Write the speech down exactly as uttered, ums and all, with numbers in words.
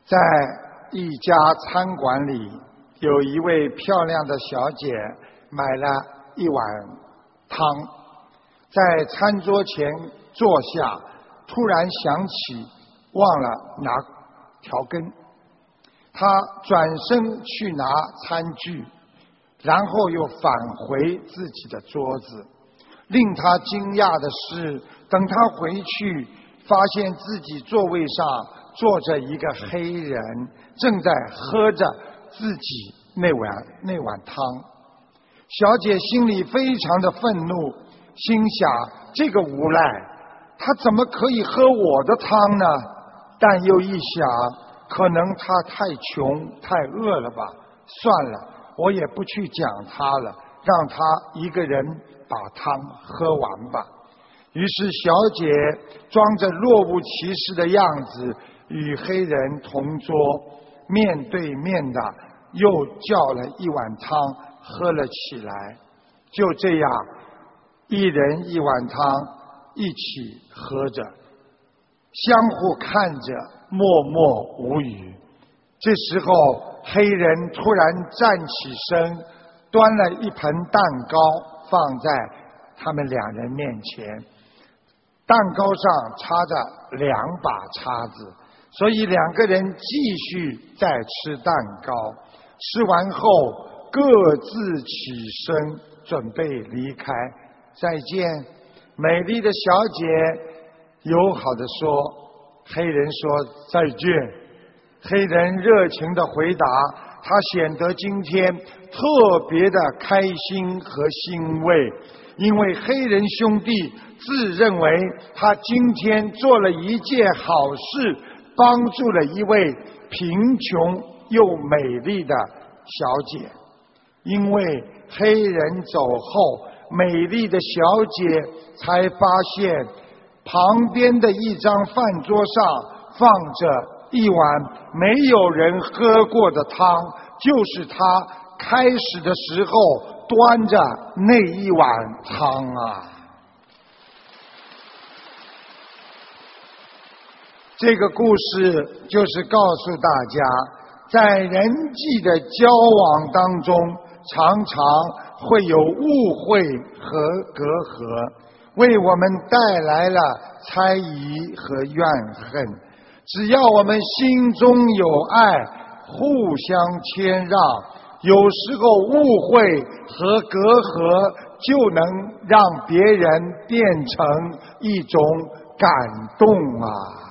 在一家餐馆里，有一位漂亮的小姐买了一碗汤，在餐桌前坐下，突然想起忘了拿调羹，她转身去拿餐具，然后又返回自己的桌子。令她惊讶的是，等她回去，发现自己座位上坐着一个黑人，正在喝着自己那碗那碗汤。小姐心里非常的愤怒，心想这个无赖，他怎么可以喝我的汤呢？但又一想，可能他太穷太饿了吧，算了，我也不去讲他了，让他一个人把汤喝完吧。于是小姐装着若无其事的样子，与黑人同桌，面对面的又叫了一碗汤喝了起来。就这样，一人一碗汤一起喝着，相互看着，默默无语。这时候黑人突然站起身，端了一盆蛋糕放在他们两人面前，蛋糕上插着两把叉子，所以两个人继续再吃蛋糕。吃完后各自起身准备离开。再见，美丽的小姐友好地说。黑人说再见。黑人热情地回答，他显得今天特别的开心和欣慰，因为黑人兄弟自认为他今天做了一件好事，帮助了一位贫穷又美丽的小姐。因为黑人走后，美丽的小姐才发现旁边的一张饭桌上放着一碗没有人喝过的汤，就是她开始的时候端着那一碗汤啊。这个故事就是告诉大家，在人际的交往当中，常常会有误会和隔阂，为我们带来了猜疑和怨恨。只要我们心中有爱，互相谦让，有时候误会和隔阂就能让别人变成一种感动啊。